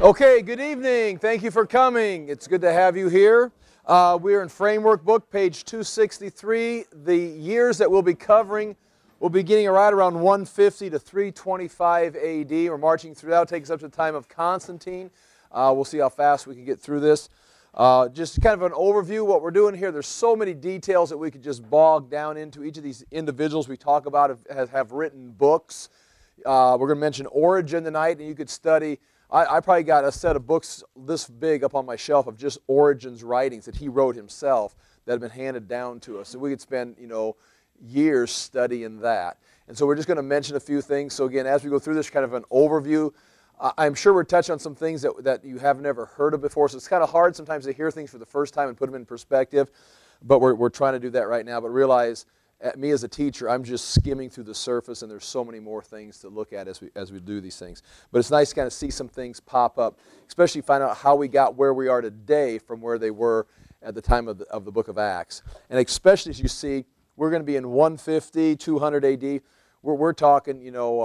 Okay, good evening. Thank you for coming. It's good to have you here. We're in Framework Book, page 263. The years that we'll be covering will be beginning right around 150 to 325 AD. We're marching through that. It'll take us up to the time of Constantine. We'll see how fast we can get through this. Just kind of an overview of what we're doing here. There's so many details that we could just bog down into. Each of these individuals we talk about have written books. We're going to mention Origen tonight, and you could study. I probably got a set of books this big up on my shelf of just Origen's writings that he wrote himself that have been handed down to us. And we could spend, years studying that. And so we're just going to mention a few things. So again, as we go through this, kind of an overview, I'm sure we're touching on some things that you have never heard of before. So it's kind of hard sometimes to hear things for the first time and put them in perspective. But we're trying to do that right now. But realize, me as a teacher, I'm just skimming through the surface, and there's so many more things to look at as we do these things. But it's nice to kind of see some things pop up, especially find out how we got where we are today from where they were at the time of the book of Acts. And especially as you see, we're going to be in 150, 200 AD. We're talking,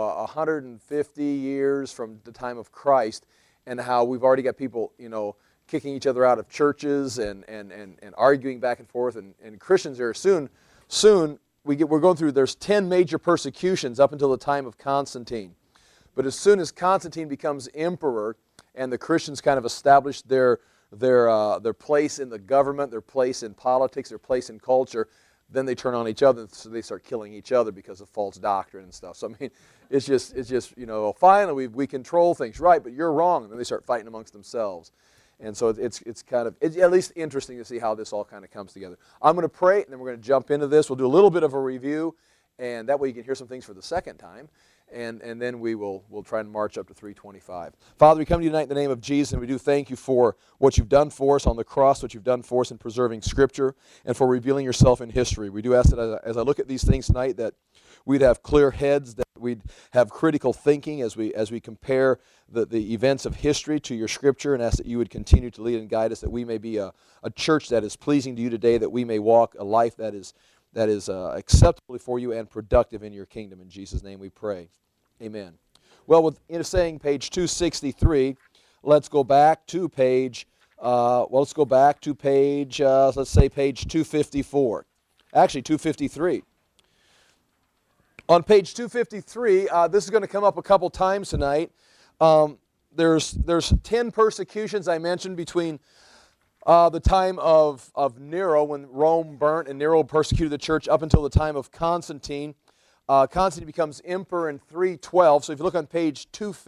150 years from the time of Christ, and how we've already got people, kicking each other out of churches and arguing back and forth. And Christians are soon we're going through, there's 10 major persecutions up until the time of Constantine. But as soon as Constantine becomes emperor and the Christians kind of establish their place in the government, their place in politics, their place in culture, then they turn on each other, so they start killing each other because of false doctrine and stuff. So I mean, it's just finally we control things, right? But you're wrong, and then they start fighting amongst themselves. And so it's at least interesting to see how this all kind of comes together. I'm going to pray, and then we're going to jump into this. We'll do a little bit of a review, and that way you can hear some things for the second time. And then we'll try and march up to 325. Father, we come to you tonight in the name of Jesus, and we do thank you for what you've done for us on the cross, what you've done for us in preserving Scripture, and for revealing yourself in history. We do ask that as I look at these things tonight, that we'd have clear heads, that we'd have critical thinking as we compare the events of history to your Scripture, and ask that you would continue to lead and guide us, that we may be a church that is pleasing to you today, that we may walk a life that is acceptable for you and productive in your kingdom. In Jesus' name we pray. Amen. Well, saying page 263, let's go back to page, let's say page 254. Actually, 253. On page 253, this is going to come up a couple times tonight. There's 10 persecutions I mentioned between the time of Nero, when Rome burnt and Nero persecuted the church, up until the time of Constantine. Constantine becomes emperor in 312. So if you look on page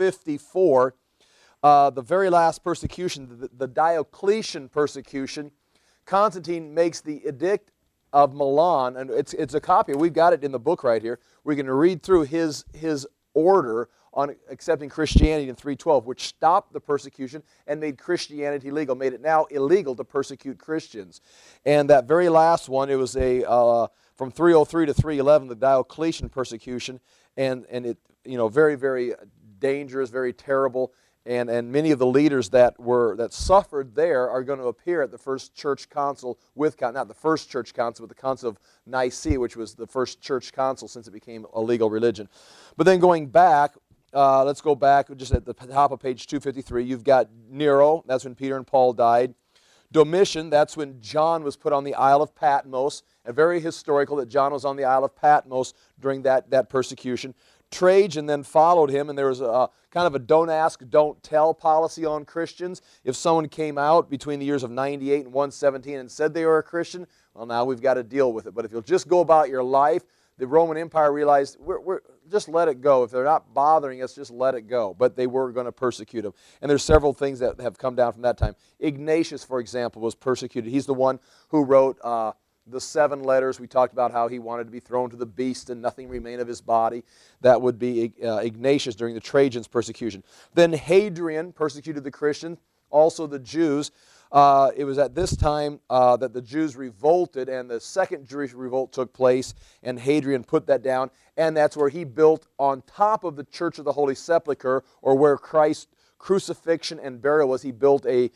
254, the very last persecution, the Diocletian persecution, Constantine makes the Edict of Milan, and it's a copy. We've got it in the book right here. We're going to read through his order on accepting Christianity in 312, which stopped the persecution and made Christianity legal, made it now illegal to persecute Christians. And that very last one, it was from 303 to 311, the Diocletian persecution, and it, very, very dangerous, very terrible, and many of the leaders that suffered there are going to appear at the first church council not the first church council, but the Council of Nicaea, which was the first church council since it became a legal religion. But then going back, let's go back just at the top of page 253. You've got Nero. That's when Peter and Paul died. Domitian, that's when John was put on the Isle of Patmos. And very historical that John was on the Isle of Patmos during that persecution. Trajan then followed him, and there was a kind of a don't ask, don't tell policy on Christians. If someone came out between the years of 98 and 117 and said they were a Christian, well, now we've got to deal with it. But if you'll just go about your life, the Roman Empire realized, we're just let it go. If they're not bothering us, just let it go. But they were going to persecute them. And there's several things that have come down from that time. Ignatius, for example, was persecuted. He's the one who wrote the 7 letters. We talked about how he wanted to be thrown to the beast and nothing remain of his body. That would be Ignatius during the Trajan's persecution. Then Hadrian persecuted the Christians, also the Jews. It was at this time that the Jews revolted, and the second Jewish revolt took place, and Hadrian put that down, and that's where he built on top of the Church of the Holy Sepulchre, or where Christ's crucifixion and burial was. He built a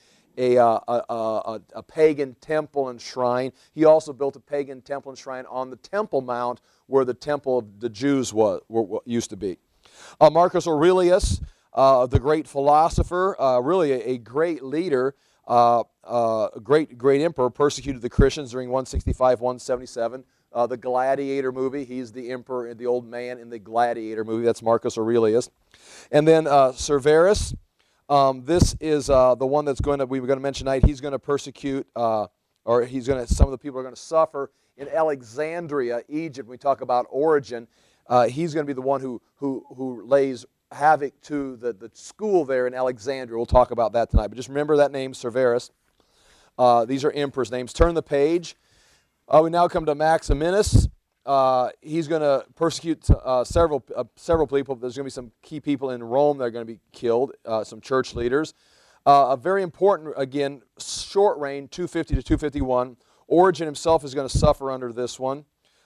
pagan temple and shrine. He also built a pagan temple and shrine on the Temple Mount, where the temple of the Jews used to be. Marcus Aurelius the great philosopher, really a great leader, a great emperor, persecuted the Christians during 165, 177. The Gladiator movie, he's the emperor, the old man in the Gladiator movie. That's Marcus Aurelius. And then Severus, this is the one that's we were going to mention tonight. He's going to persecute, some of the people are going to suffer in Alexandria, Egypt. When we talk about Origen, he's going to be the one who lays havoc to the school there in Alexandria. We'll talk about that tonight. But just remember that name, Severus. These are emperors' names. Turn the page. We now come to Maximinus. He's going to persecute several people. There's going to be some key people in Rome that are going to be killed, some church leaders. A very important, again, short reign, 250 to 251. Origen himself is going to suffer under this one,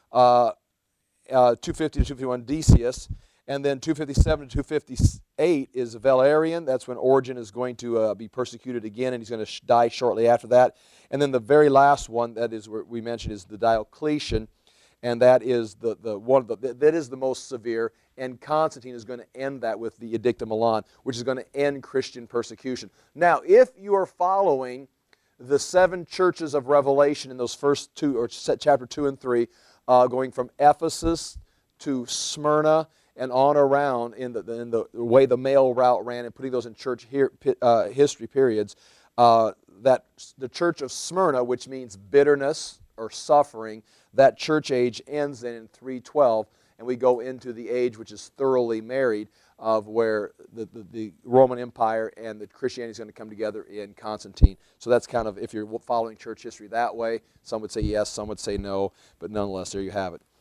250 to 251, Decius. And then 257 to 258 is Valerian. That's when Origen is going to be persecuted again, and he's going to die shortly after that. And then the very last one that is where we mentioned is the Diocletian, and that is that is the most severe. And Constantine is going to end that with the Edict of Milan, which is going to end Christian persecution. Now, if you are following the 7 churches of Revelation in those first 2, or chapter 2 and 3, going from Ephesus to Smyrna, and on around in the way the mail route ran, and putting those in church history periods, that the church of Smyrna, which means bitterness or suffering, that church age ends in 312, and we go into the age which is thoroughly married, of where the Roman Empire and the Christianity is going to come together in Constantine. So that's kind of, if you're following church history that way, some would say yes, some would say no, but nonetheless, there you have it.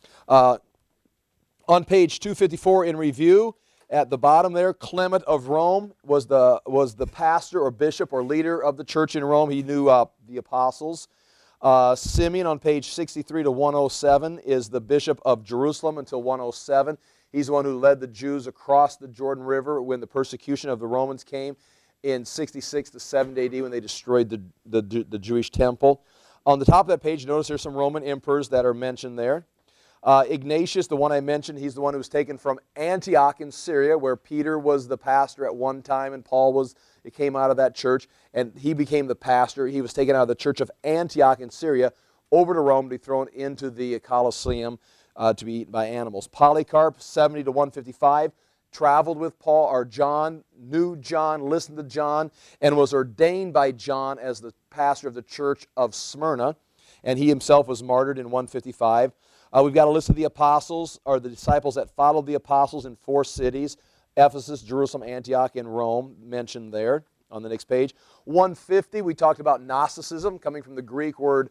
On page 254 in review, at the bottom there, Clement of Rome was the pastor or bishop or leader of the church in Rome. He knew the apostles. Simeon on page 63 to 107 is the bishop of Jerusalem until 107. He's the one who led the Jews across the Jordan River when the persecution of the Romans came in 66 to 70 AD when they destroyed the Jewish temple. On the top of that page, notice there's some Roman emperors that are mentioned there. Ignatius, the one I mentioned, he's the one who was taken from Antioch in Syria, where Peter was the pastor at one time, and it came out of that church, and he became the pastor. He was taken out of the church of Antioch in Syria over to Rome to be thrown into the Colosseum to be eaten by animals. Polycarp, 70 to 155, traveled with Paul, or John, knew John, listened to John, and was ordained by John as the pastor of the church of Smyrna, and he himself was martyred in 155. We've got a list of the apostles, or the disciples that followed the apostles in 4 cities, Ephesus, Jerusalem, Antioch, and Rome, mentioned there on the next page. 150, we talked about Gnosticism, coming from the Greek word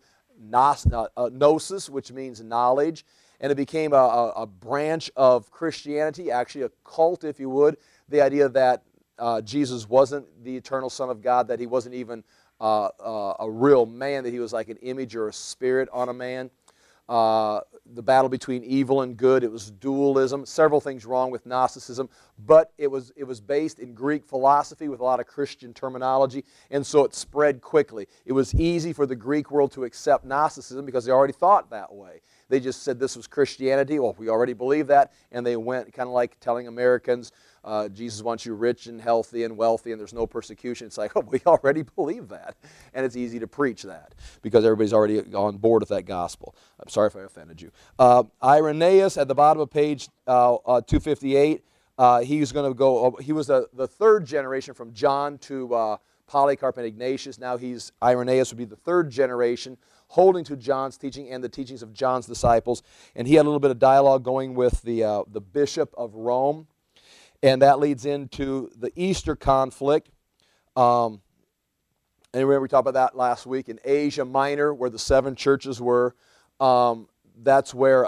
gnosis, which means knowledge, and it became a branch of Christianity, actually a cult, if you would. The idea that Jesus wasn't the eternal Son of God, that he wasn't even a real man, that he was like an image or a spirit on a man. The battle between evil and good, it was dualism, several things wrong with Gnosticism, but it was based in Greek philosophy with a lot of Christian terminology, and so it spread quickly. It was easy for the Greek world to accept Gnosticism because they already thought that way. They just said this was Christianity. Well, we already believe that, and they went kind of like telling Americans, Jesus wants you rich and healthy and wealthy and there's no persecution. It's like, oh, we already believe that. And it's easy to preach that because everybody's already on board with that gospel. I'm sorry if I offended you. Irenaeus at the bottom of page 258, he's going to go, he was the 3rd generation from John to Polycarp and Ignatius. Now Irenaeus would be the 3rd generation holding to John's teaching and the teachings of John's disciples. And he had a little bit of dialogue going with the bishop of Rome. And that leads into the Easter conflict. And remember we talked about that last week in Asia Minor, where the 7 churches were. That's where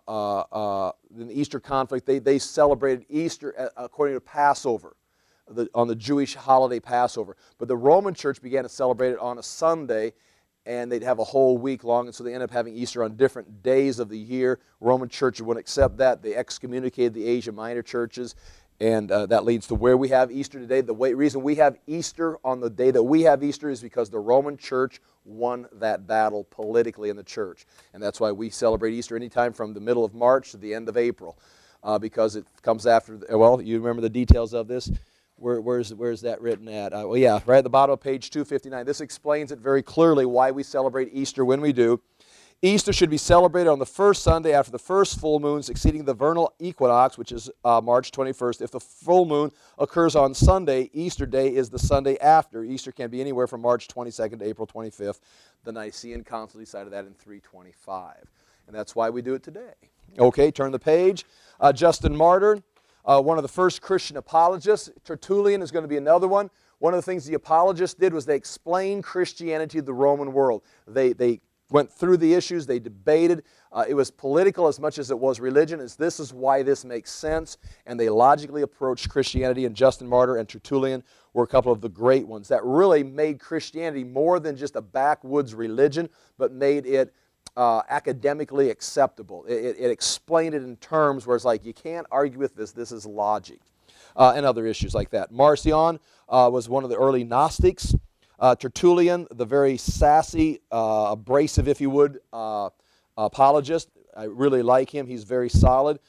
in the Easter conflict, they celebrated Easter according to Passover, on the Jewish holiday Passover. But the Roman church began to celebrate it on a Sunday, and they'd have a whole week long, and so they ended up having Easter on different days of the year. Roman church wouldn't accept that. They excommunicated the Asia Minor churches. And that leads to where we have Easter today. The reason we have Easter on the day that we have Easter is because the Roman church won that battle politically in the church. And that's why we celebrate Easter anytime from the middle of March to the end of April. Because it comes after, well, you remember the details of this. Where's that written at? Well, yeah, right at the bottom of page 259. This explains it very clearly why we celebrate Easter when we do. Easter should be celebrated on the first Sunday after the first full moon succeeding the vernal equinox, which is March 21st. If the full moon occurs on Sunday, Easter Day is the Sunday after. Easter can be anywhere from March 22nd to April 25th. The Nicene Council decided that in 325. And that's why we do it today. Okay, turn the page. Justin Martyr, one of the first Christian apologists. Tertullian is going to be another one. One of the things the apologists did was they explained Christianity to the Roman world. They went through the issues, they debated. It was political as much as it was religion. This is why this makes sense. And they logically approached Christianity, and Justin Martyr and Tertullian were a couple of the great ones that really made Christianity more than just a backwoods religion, but made it academically acceptable. It explained it in terms where it's like, you can't argue with this, this is logic, and other issues like that. Marcion was one of the early Gnostics. Tertullian, the very sassy, abrasive, if you would, apologist. I really like him. He's very solid.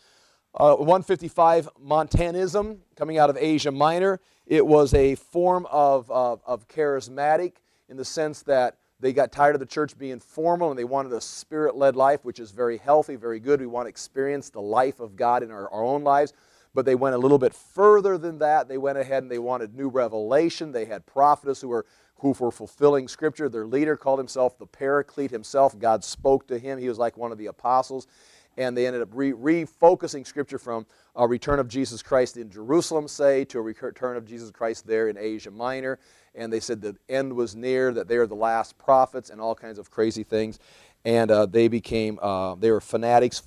155, Montanism, coming out of Asia Minor. It was a form of charismatic in the sense that they got tired of the church being formal and they wanted a spirit-led life, which is very healthy, very good. We want to experience the life of God in our own lives. But they went a little bit further than that. They went ahead and they wanted new revelation. They had prophets who were fulfilling Scripture. Their leader called himself the Paraclete himself. God spoke to him. He was like one of the apostles. And they ended up refocusing Scripture from a return of Jesus Christ in Jerusalem, say, to a return of Jesus Christ there in Asia Minor. And they said the end was near, that they are the last prophets, and all kinds of crazy things. And they were fanatics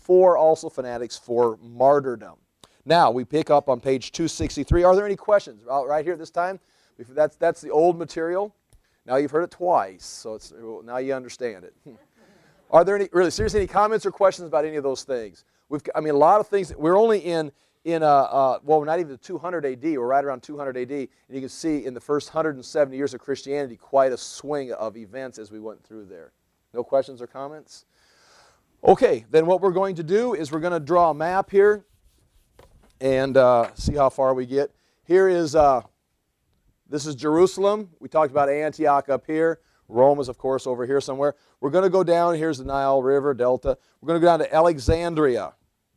for martyrdom. Now, we pick up on page 263. Are there any questions right here at this time? That's the old material. Now you've heard it twice, so now you understand it. Are there any comments or questions about any of those things? A lot of things. We're only well, we're not even 200 AD. We're right around 200 AD, and you can see in the first 170 years of Christianity quite a swing of events as we went through there. No questions or comments? Okay, then what we're going to do is we're going to draw a map here and see how far we get. Here is this is Jerusalem. We talked about Antioch up here. Rome is, of course, over here somewhere. We're going to go down. Here's the Nile River Delta. We're going to go down to Alexandria.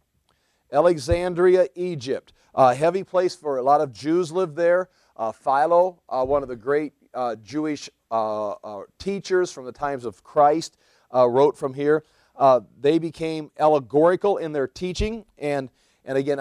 Alexandria, Egypt. Heavy place for a lot of Jews live there. Philo, one of the great Jewish teachers from the times of Christ, wrote from here. They became allegorical in their teaching, and again,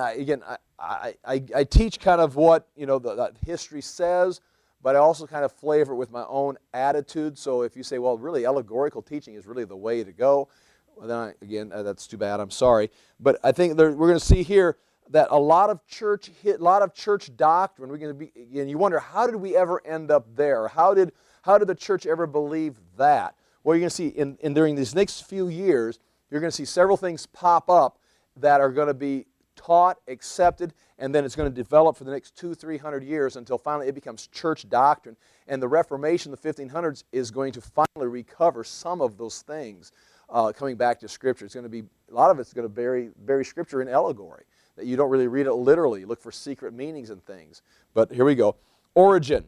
I teach kind of what the history says, but I also kind of flavor it with my own attitude. So if you say, well, really, allegorical teaching is really the way to go, well, then that's too bad. I'm sorry, but I think we're going to see here that a lot of church doctrine. We're going to be, and you wonder, how did we ever end up there? How did the church ever believe that? Well, you're going to see during these next few years, you're going to see several things pop up that are going to be taught, accepted, and then it's going to develop for the next 200-300 years until finally it becomes church doctrine. And the Reformation, the 1500s, is going to finally recover some of those things coming back to Scripture. It's going to be, a lot of it's going to bury Scripture in allegory, that you don't really read it literally. You look for secret meanings and things. But here we go. Origen.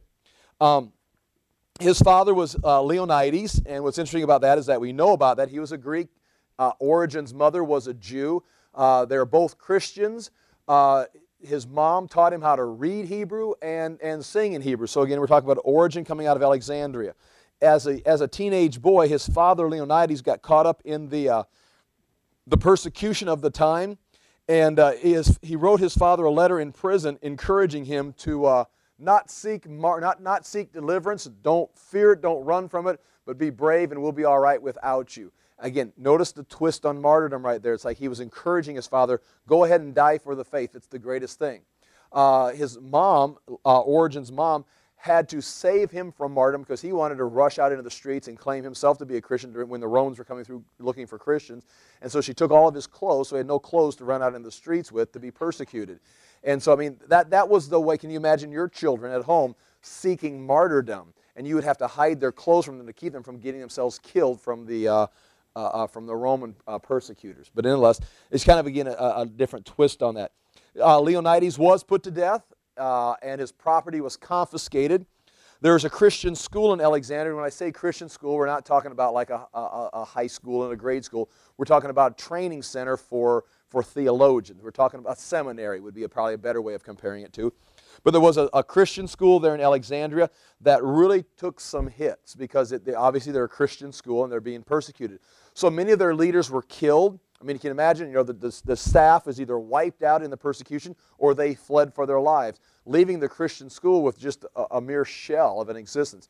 His father was Leonides, and what's interesting about that is that we know about that. He was a Greek. Origen's mother was a Jew. They're both Christians. His mom taught him how to read Hebrew and sing in Hebrew. So again, we're talking about Origen coming out of Alexandria. As a teenage boy, his father Leonidas got caught up in the persecution of the time, and he wrote his father a letter in prison encouraging him to not seek deliverance. Don't fear it, don't run from it, but be brave, and we'll be all right without you. Again, notice the twist on martyrdom right there. It's like he was encouraging his father, go ahead and die for the faith. It's the greatest thing. His mom, Origen's mom, had to save him from martyrdom because he wanted to rush out into the streets and claim himself to be a Christian when the Romans were coming through looking for Christians. And so she took all of his clothes, so he had no clothes to run out in the streets with to be persecuted. And so, I mean, that was the way. Can you imagine your children at home seeking martyrdom? And you would have to hide their clothes from them to keep them from getting themselves killed from the Roman persecutors. But nonetheless, it's kind of, again, a different twist on that. Leonidas was put to death. and his property was confiscated. There's a Christian school in Alexandria. When I say Christian school, we're not talking about like a high school and a grade school. We're talking about a training center for theologians. We're talking about seminary would be probably a better way of comparing it to. But there was a Christian school there in Alexandria that really took some hits because obviously they're a Christian school and they're being persecuted. So many of their leaders were killed. I mean, you can imagine, the staff is either wiped out in the persecution or they fled for their lives, leaving the Christian school with just a mere shell of an existence.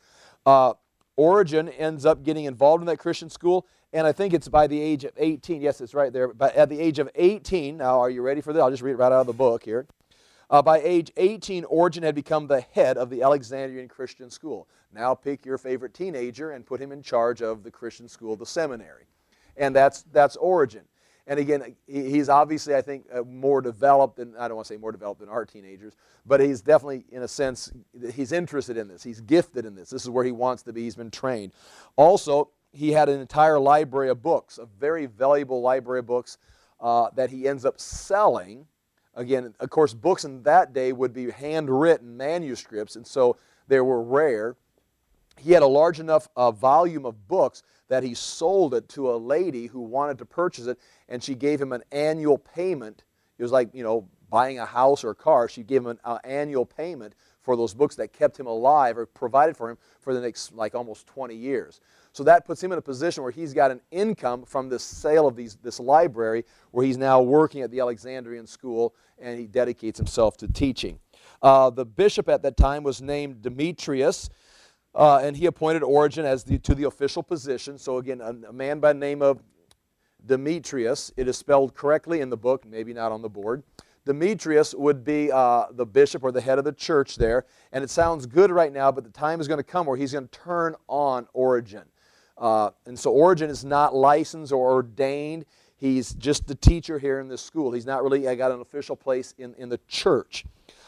Origen ends up getting involved in that Christian school, and I think it's by the age of 18. Yes, it's right there. But at the age of 18, now are you ready for this? I'll just read it right out of the book here. By age 18, Origen had become the head of the Alexandrian Christian school. Now pick your favorite teenager and put him in charge of the Christian school, the seminary. And that's Origen. And again, he's obviously, I think, more developed than, I don't want to say more developed than our teenagers, but he's definitely, in a sense, he's interested in this. He's gifted in this. This is where he wants to be. He's been trained. Also, he had an entire library of books, a very valuable library of books that he ends up selling. Again, of course, books in that day would be handwritten manuscripts, and so they were rare. He had a large enough volume of books that he sold it to a lady who wanted to purchase it, and she gave him an annual payment. It was like, buying a house or a car. She gave him an annual payment for those books that kept him alive or provided for him for the next, like, almost 20 years. So that puts him in a position where he's got an income from this sale of this library, where he's now working at the Alexandrian school, and he dedicates himself to teaching. The bishop at that time was named Demetrius, and he appointed Origen to the official position. So again, a man by the name of Demetrius. It is spelled correctly in the book, maybe not on the board. Demetrius would be the bishop or the head of the church there. And it sounds good right now, but the time is going to come where he's going to turn on Origen. And so Origen is not licensed or ordained. He's just the teacher here in this school. He's not really got an official place in the church.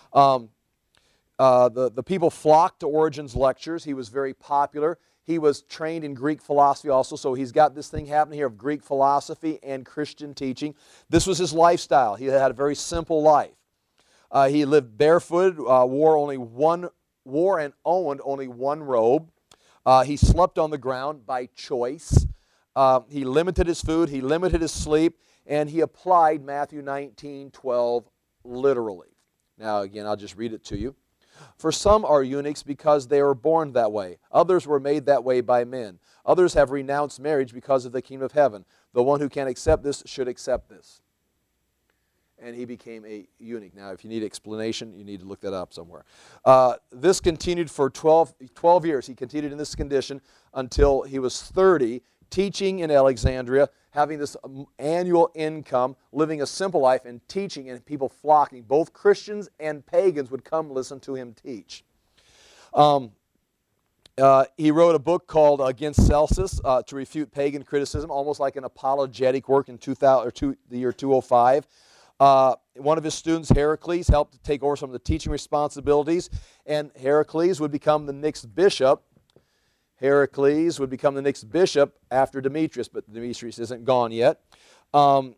The people flocked to Origen's lectures. He was very popular. He was trained in Greek philosophy also, so he's got this thing happening here of Greek philosophy and Christian teaching. This was his lifestyle. He had a very simple life. He lived barefooted, wore and owned only one robe. He slept on the ground by choice. He limited his food, he limited his sleep, and he applied Matthew 19:12 literally. Now again, I'll just read it to you. For some are eunuchs because they were born that way. Others were made that way by men. Others have renounced marriage because of the kingdom of heaven. The one who can accept this should accept this. And he became a eunuch. Now, if you need explanation, you need to look that up somewhere. This continued for 12 years. He continued in this condition until he was 30, teaching in Alexandria, having this annual income, living a simple life, and teaching, and people flocking. Both Christians and pagans would come listen to him teach. He wrote a book called Against Celsus to refute pagan criticism, almost like an apologetic work in the year 205. One of his students, Heracles, helped to take over some of the teaching responsibilities, and Heracles would become the next bishop. Heracles would become the next bishop after Demetrius, but Demetrius isn't gone yet. In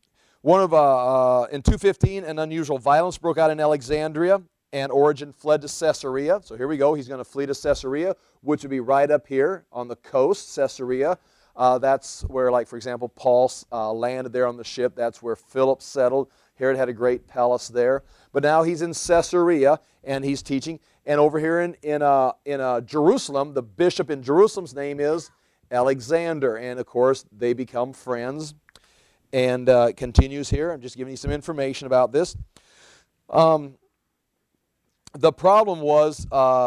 215, an unusual violence broke out in Alexandria, and Origen fled to Caesarea. So here we go. He's going to flee to Caesarea, which would be right up here on the coast, Caesarea. That's where, like, for example, Paul landed there on the ship. That's where Philip settled. Herod had a great palace there. But now he's in Caesarea, and he's teaching. And over here in Jerusalem, the bishop in Jerusalem's name is Alexander. And, of course, they become friends. And it continues here. I'm just giving you some information about this. The problem was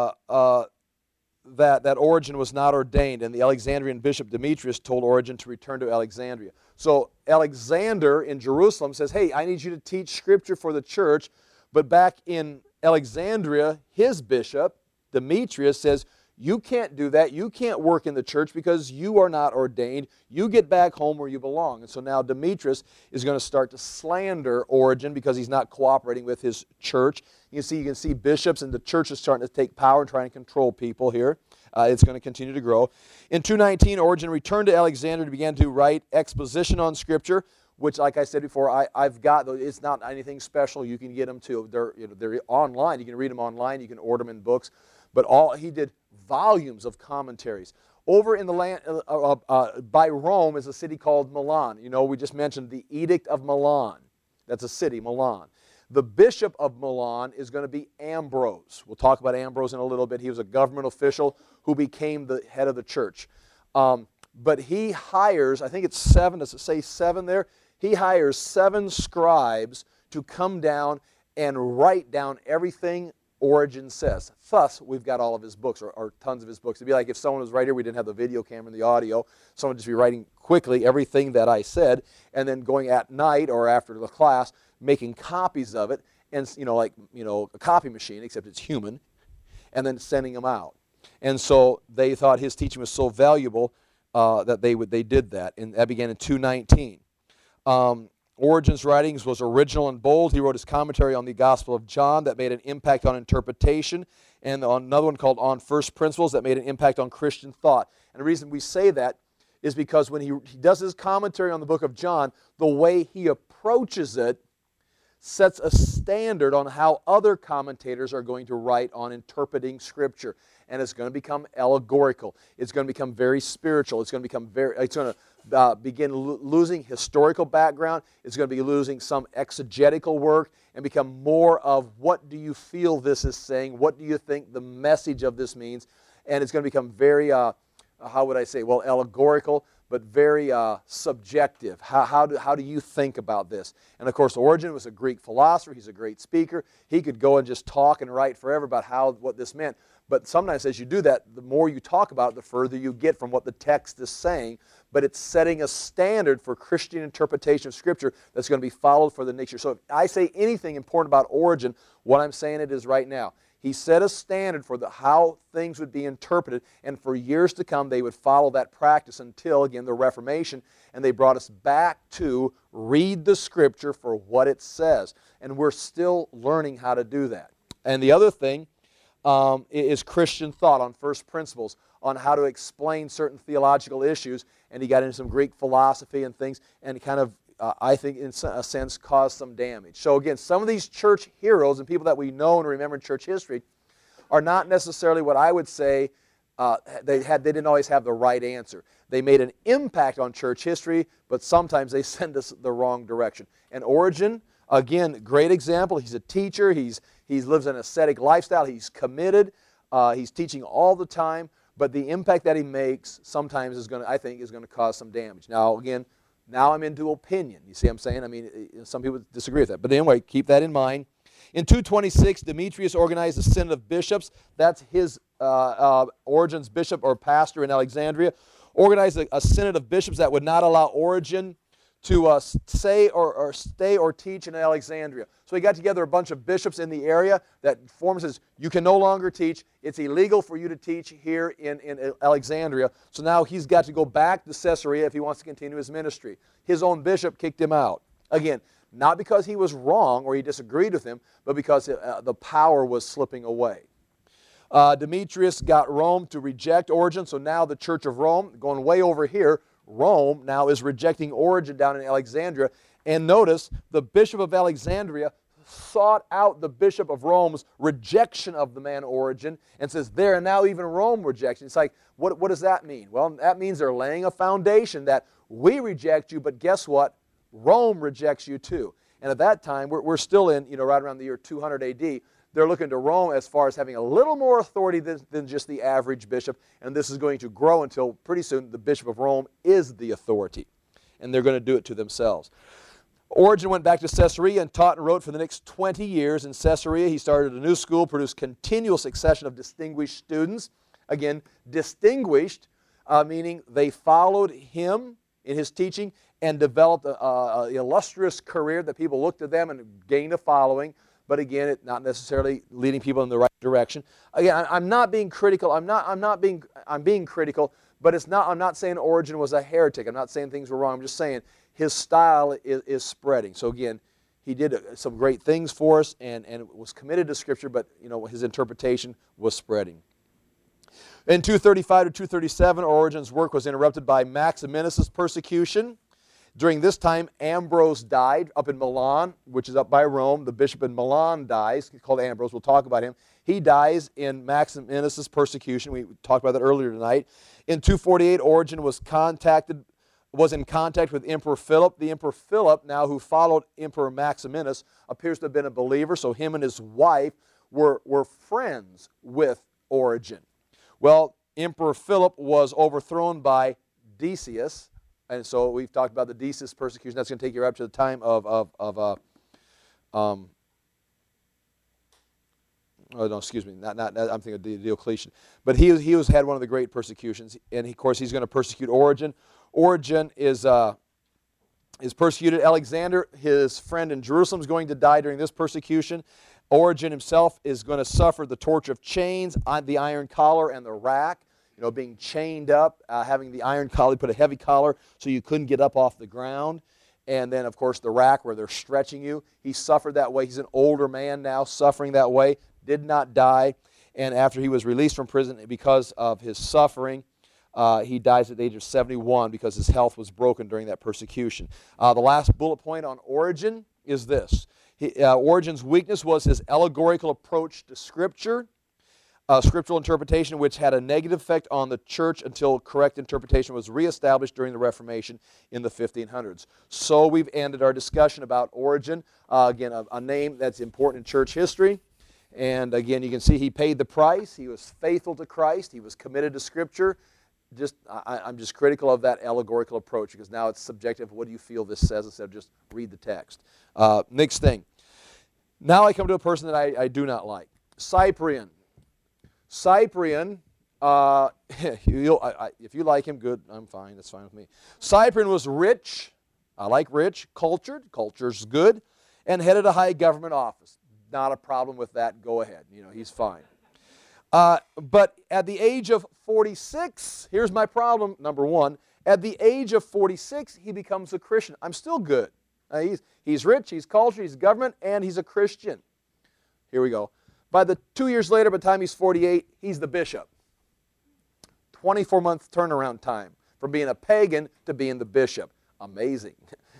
that Origen was not ordained, and the Alexandrian bishop Demetrius told Origen to return to Alexandria. So Alexander in Jerusalem says, hey, I need you to teach Scripture for the church. But back in Alexandria, his bishop, Demetrius, says, you can't do that. You can't work in the church because you are not ordained. You get back home where you belong. And so now Demetrius is going to start to slander Origen because he's not cooperating with his church. You can see bishops and the church is starting to take power and trying to control people here. It's going to continue to grow. In 219, Origen returned to Alexandria and began to write exposition on Scripture, which, like I said before, I've got those. It's not anything special. You can get them too. They're online. You can read them online. You can order them in books. But he did volumes of commentaries. Over in the land by Rome is a city called Milan. You know, we just mentioned the Edict of Milan. That's a city, Milan. The bishop of Milan is going to be Ambrose. We'll talk about Ambrose in a little bit. He was a government official who became the head of the church. But he hires, I think it's 7, does it say 7 there? He hires 7 scribes to come down and write down everything Origen says. Thus, we've got all of his books, or tons of his books. It'd be like if someone was right here, we didn't have the video camera and the audio, someone would just be writing quickly everything that I said, and then going at night or after the class, making copies of it, and like a copy machine, except it's human, and then sending them out. And so they thought his teaching was so valuable that they did that, and that began in 219. Origen's writings was original and bold. He wrote his commentary on the Gospel of John that made an impact on interpretation, and another one called On First Principles that made an impact on Christian thought. And the reason we say that is because when he does his commentary on the book of John, the way he approaches it sets a standard on how other commentators are going to write on interpreting Scripture. And it's going to become allegorical. It's going to become very spiritual. It's going to begin losing historical background. It's going to be losing some exegetical work and become more of what do you feel this is saying? What do you think the message of this means? And it's going to become very, how would I say, well, allegorical, but very subjective. How do you think about this? And of course, Origen was a Greek philosopher. He's a great speaker. He could go and just talk and write forever about what this meant. But sometimes as you do that, the more you talk about it, the further you get from what the text is saying. But it's setting a standard for Christian interpretation of Scripture that's going to be followed for the nature. So if I say anything important about Origen, what I'm saying it is right now. He set a standard for how things would be interpreted, and for years to come they would follow that practice until, again, the Reformation, and they brought us back to read the Scripture for what it says. And we're still learning how to do that. And the other thing is Christian thought on first principles, on how to explain certain theological issues, and he got into some Greek philosophy and things, and kind of, I think, in a sense, caused some damage. So again, some of these church heroes and people that we know and remember in church history are not necessarily what I would say they didn't always have the right answer. They made an impact on church history, but sometimes they send us the wrong direction. And Origen, again, great example. He's a teacher. He lives an ascetic lifestyle. He's committed. He's teaching all the time. But the impact that he makes sometimes is going to, I think, is going to cause some damage. Now, again, now I'm into opinion. You see what I'm saying? I mean, some people disagree with that. But anyway, keep that in mind. In 226, Demetrius organized a synod of bishops. That's his Origen's bishop or pastor in Alexandria. Organized a synod of bishops that would not allow Origen to say or stay or teach in Alexandria. So he got together a bunch of bishops in the area that says, you can no longer teach. It's illegal for you to teach here in Alexandria. So now he's got to go back to Caesarea if he wants to continue his ministry. His own bishop kicked him out. Again, not because he was wrong or he disagreed with him, but because the power was slipping away. Demetrius got Rome to reject Origen, so now the Church of Rome, going way over here, Rome now is rejecting Origen down in Alexandria. And notice, the bishop of Alexandria sought out the bishop of Rome's rejection of the man Origen and says, there, and now even Rome rejects. It's like, what does that mean? Well, that means they're laying a foundation that we reject you, but guess what? Rome rejects you too. And at that time, we're still in, right around the year 200 AD, they're looking to Rome as far as having a little more authority than just the average bishop, and this is going to grow until pretty soon the bishop of Rome is the authority, and they're going to do it to themselves. Origen went back to Caesarea and taught and wrote for the next 20 years. In Caesarea, he started a new school, produced continual succession of distinguished students. Again, distinguished, meaning they followed him in his teaching and developed an illustrious career that people looked to them and gained a following. But again, it's not necessarily leading people in the right direction. Again, I'm not being critical. I'm being critical, but it's not. I'm not saying Origen was a heretic. I'm not saying things were wrong. I'm just saying his style is spreading. So again, he did some great things for us and was committed to Scripture, but his interpretation was spreading. In 235 to 237, Origen's work was interrupted by Maximinus' persecution. During this time, Ambrose died up in Milan, which is up by Rome. The bishop in Milan dies. He's called Ambrose. We'll talk about him. He dies in Maximinus' persecution. We talked about that earlier tonight. In 248, Origen was in contact with Emperor Philip. The Emperor Philip, now who followed Emperor Maximinus, appears to have been a believer, so him and his wife were friends with Origen. Well, Emperor Philip was overthrown by Decius, and so we've talked about the Decius persecution. That's going to take you up to the time of oh no, excuse me, not I'm thinking of Diocletian. But he had one of the great persecutions, and of course he's going to persecute Origen. Origen is persecuted. Alexander, his friend in Jerusalem, is going to die during this persecution. Origen himself is going to suffer the torture of chains, the iron collar, and the rack. You know, being chained up, having the iron collar, put a heavy collar so you couldn't get up off the ground. And then, of course, the rack where they're stretching you. He suffered that way. He's an older man now, suffering that way. Did not die. And after he was released from prison because of his suffering, he dies at the age of 71 because his health was broken during that persecution. The last bullet point on Origen is this. Origen's weakness was his allegorical approach to Scripture, scriptural interpretation, which had a negative effect on the church until correct interpretation was reestablished during the Reformation in the 1500s. So we've ended our discussion about Origen. Again, a name that's important in church history. And again, you can see he paid the price. He was faithful to Christ. He was committed to Scripture. I'm just critical of that allegorical approach because now it's subjective. What do you feel this says instead of just read the text? Next thing. Now I come to a person that I do not like. Cyprian. Cyprian, if you like him, good, I'm fine, that's fine with me. Cyprian was rich, I like rich, cultured, culture's good, and headed a high government office. Not a problem with that, go ahead, you know, he's fine. But at the age of 46, here's my problem, number one, at the age of 46, he becomes a Christian. I'm still good. He's rich, he's cultured, he's government, and he's a Christian. Here we go. By the 2 years later, by the time he's 48, he's the bishop. 24-month turnaround time from being a pagan to being the bishop. Amazing.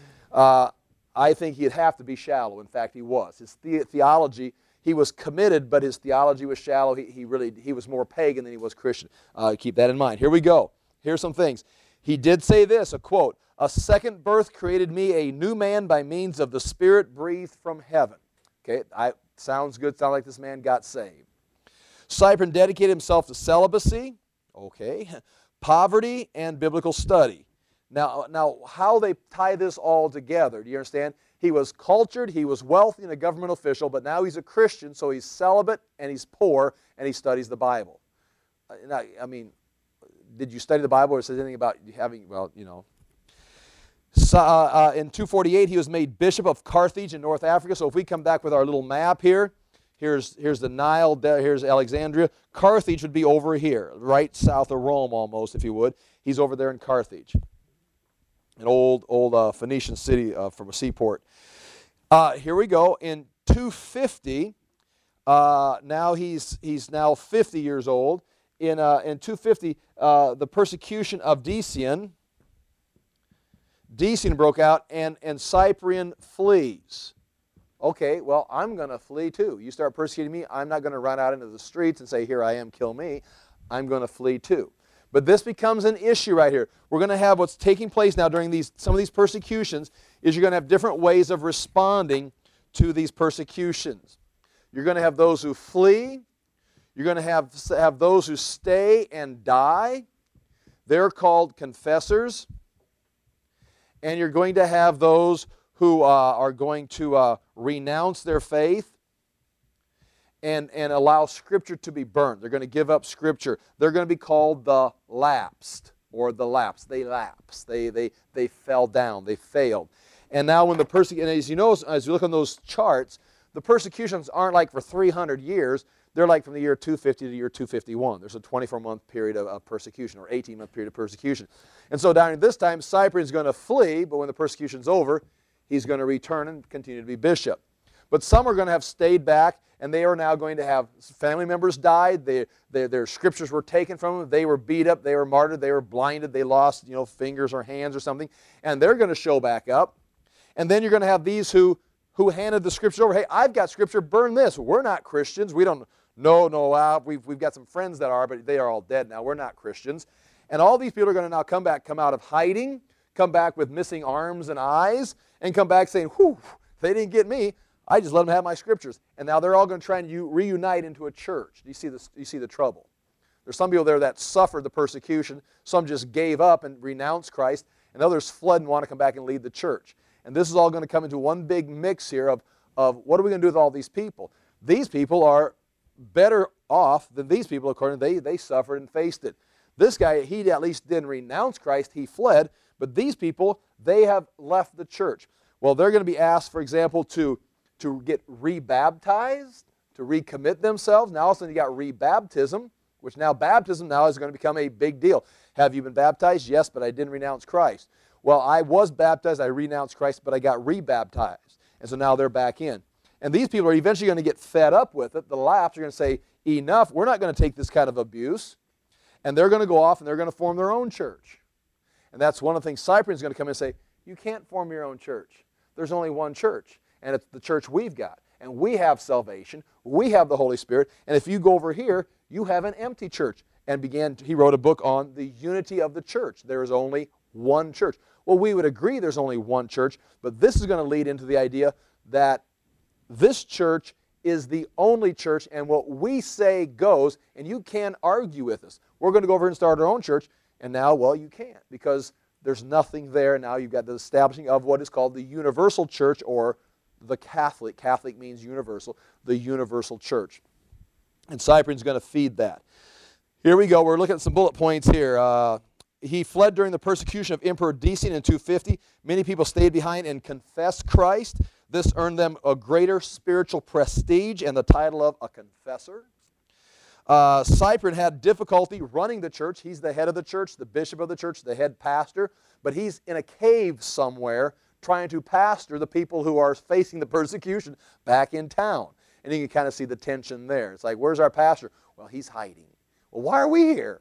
I think he'd have to be shallow. In fact, he was. His theology, he was committed, but his theology was shallow. He was more pagan than he was Christian. Keep that in mind. Here we go. Here's some things. He did say this, a quote, "A second birth created me a new man by means of the Spirit breathed from heaven." Okay, sounds good. Sounds like this man got saved. Cyprian dedicated himself to celibacy, okay, poverty, and biblical study. Now, how they tie this all together, do you understand? He was cultured, he was wealthy and a government official, but now he's a Christian, so he's celibate and he's poor and he studies the Bible. I mean, did you study the Bible or says anything about having, well, you know. So, in 248, he was made Bishop of Carthage in North Africa. So if we come back with our little map here, here's the Nile, here's Alexandria. Carthage would be over here, right south of Rome almost, if you would. He's over there in Carthage, an old Phoenician city from a seaport. Here we go. In 250, now he's now 50 years old. In 250, the persecution of Decian broke out, and Cyprian flees. Okay, well, I'm going to flee too. You start persecuting me, I'm not going to run out into the streets and say, here I am, kill me. I'm going to flee too. But this becomes an issue right here. We're going to have what's taking place now during some of these persecutions is you're going to have different ways of responding to these persecutions. You're going to have those who flee. You're going to have those who stay and die. They're called confessors. And you're going to have those who are going to renounce their faith and allow Scripture to be burnt. They're going to give up Scripture. They're going to be called the lapsed, or the lapsed. They lapsed. They fell down. They failed. And now when the persecution, as you know, as you look on those charts, the persecutions aren't like for 300 years. They're like from the year 250 to the year 251. There's a 24-month period of persecution, or 18-month period of persecution. And so during this time, Cyprian's going to flee, but when the persecution's over, he's going to return and continue to be bishop. But some are going to have stayed back and they are now going to have family members died, their scriptures were taken from them, they were beat up, they were martyred, they were blinded, they lost fingers or hands or something, and they're going to show back up. And then you're going to have these who handed the scriptures over. Hey, I've got scripture, burn this. We're not Christians. We don't, no, we've got some friends that are, but they are all dead now. We're not Christians. And all these people are going to now come out of hiding, come back with missing arms and eyes, and come back saying, whew, they didn't get me. I just let them have my scriptures. And now they're all going to try and reunite into a church. Do you see the trouble? There's some people there that suffered the persecution. Some just gave up and renounced Christ. And others fled and want to come back and lead the church. And this is all going to come into one big mix here of what are we going to do with all these people? These people are better off than these people, according to they suffered and faced it. This guy, he at least didn't renounce Christ. He fled. But these people, they have left the church. Well, they're going to be asked, for example, to get rebaptized, to recommit themselves. Now all of a sudden you got rebaptism, which now baptism now is going to become a big deal. Have you been baptized? Yes, but I didn't renounce Christ. Well, I was baptized, I renounced Christ, but I got rebaptized. And so now they're back in. And these people are eventually going to get fed up with it. The laughs are going to say, enough, we're not going to take this kind of abuse. And they're going to go off and they're going to form their own church. And that's one of the things Cyprian's going to come in and say, you can't form your own church. There's only one church. And it's the church we've got. And we have salvation. We have the Holy Spirit. And if you go over here, you have an empty church. And he wrote a book on the unity of the church. There is only one church. Well, we would agree there's only one church, but this is going to lead into the idea that this church is the only church, and what we say goes, and you can't argue with us. We're going to go over and start our own church, and now, well, you can't, because there's nothing there. Now you've got the establishing of what is called the universal church, or the Catholic. Catholic means universal, the universal church. And Cyprian's going to feed that. Here we go. We're looking at some bullet points here. He fled during the persecution of Emperor Decian in 250. Many people stayed behind and confessed Christ. This earned them a greater spiritual prestige and the title of a confessor. Cyprian had difficulty running the church. He's the head of the church, the bishop of the church, the head pastor. But he's in a cave somewhere trying to pastor the people who are facing the persecution back in town. And you can kind of see the tension there. It's like, where's our pastor? Well, he's hiding. Well, why are we here?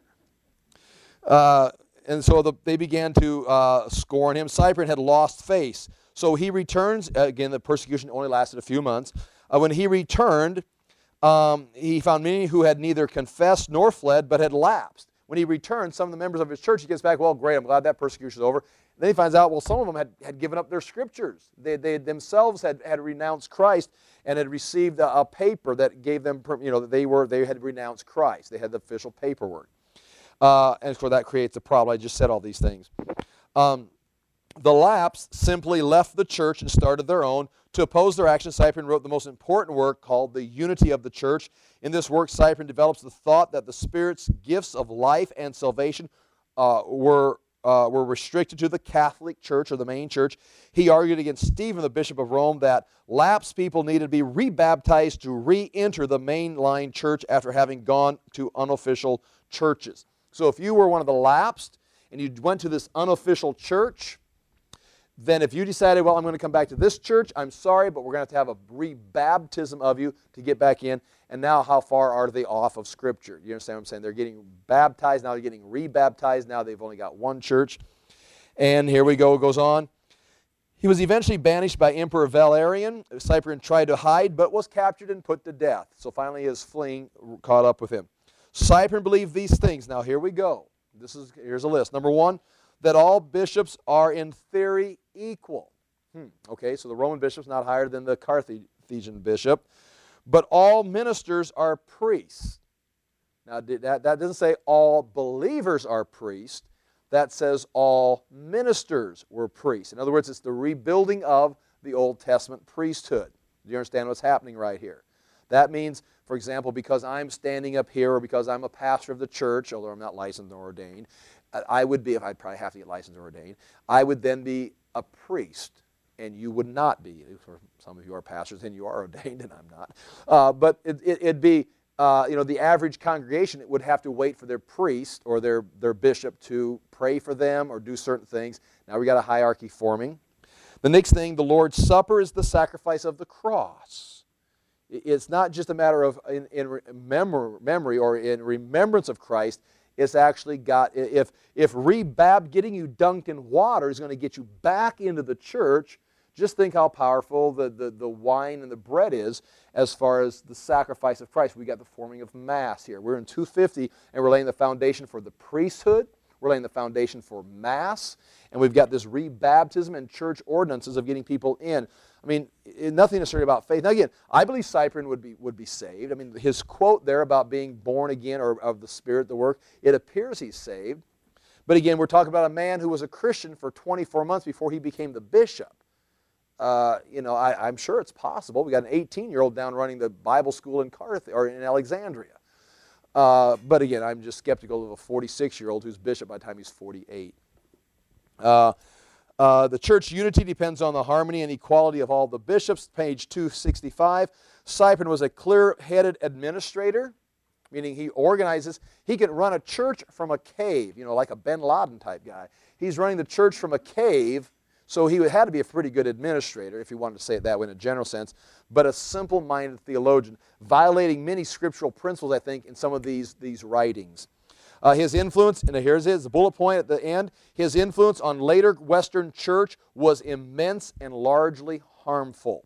And so they began to scorn him. Cyprian had lost face. So he returns. Again, the persecution only lasted a few months. When he returned, he found many who had neither confessed nor fled, but had lapsed. When he returned, some of the members of his church, he gets back, well, great, I'm glad that persecution is over. And then he finds out, well, some of them had given up their scriptures. They themselves had renounced Christ and had received a paper that gave them, that they had renounced Christ. They had the official paperwork. And so that creates a problem. I just said all these things. The lapse simply left the church and started their own. To oppose their actions, Cyprian wrote the most important work called The Unity of the Church. In this work, Cyprian develops the thought that the Spirit's gifts of life and salvation were restricted to the Catholic Church, or the main church. He argued against Stephen, the Bishop of Rome, that lapsed people needed to be rebaptized to re-enter the mainline church after having gone to unofficial churches. So if you were one of the lapsed and you went to this unofficial church, then if you decided, well, I'm going to come back to this church, I'm sorry, but we're going to have a rebaptism of you to get back in. And now how far are they off of Scripture? You understand what I'm saying? They're getting baptized, now they're getting rebaptized, now they've only got one church. And here we go, it goes on. He was eventually banished by Emperor Valerian. Cyprian tried to hide, but was captured and put to death. So finally his fleeing caught up with him. Cyprian believed these things. Now here we go. Here's a list. Number one, that all bishops are in theory equal. Okay, so the Roman bishop's not higher than the Carthaginian bishop. But all ministers are priests. Now that doesn't say all believers are priests. That says all ministers were priests. In other words, it's the rebuilding of the Old Testament priesthood. Do you understand what's happening right here? That means, for example, because I'm standing up here or because I'm a pastor of the church, although I'm not licensed or ordained, I would be, if I'd probably have to get licensed or ordained, I would then be a priest, and you would not be. For some of you are pastors, and you are ordained, and I'm not. But it'd be, the average congregation would have to wait for their priest or their bishop to pray for them or do certain things. Now we got a hierarchy forming. The next thing, the Lord's Supper is the sacrifice of the cross. It's not just a matter of memory or in remembrance of Christ. It's actually got, if getting you dunked in water is going to get you back into the church, just think how powerful the wine and the bread is as far as the sacrifice of Christ. We got the forming of Mass here. We're in 250, and we're laying the foundation for the priesthood. We're laying the foundation for Mass, and we've got this rebaptism and church ordinances of getting people in. I mean, nothing necessarily about faith. Now again, I believe Cyprian would be saved. I mean, his quote there about being born again or of the Spirit, the work, it appears he's saved. But again, we're talking about a man who was a Christian for 24 months before he became the bishop. I'm sure it's possible. We got an 18-year-old down running the Bible school in Carthage or in Alexandria. But again, I'm just skeptical of a 46-year-old who's bishop by the time he's 48. The church unity depends on the harmony and equality of all the bishops. Page 265. Cyprian was a clear-headed administrator, meaning he organizes. He can run a church from a cave, like a bin Laden type guy. He's running the church from a cave, so he had to be a pretty good administrator, if you wanted to say it that way in a general sense, but a simple-minded theologian, violating many scriptural principles, I think, in some of these writings. His influence, and here's the bullet point at the end, his influence on later Western church was immense and largely harmful.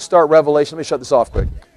start Revelation. Let me shut this off quick.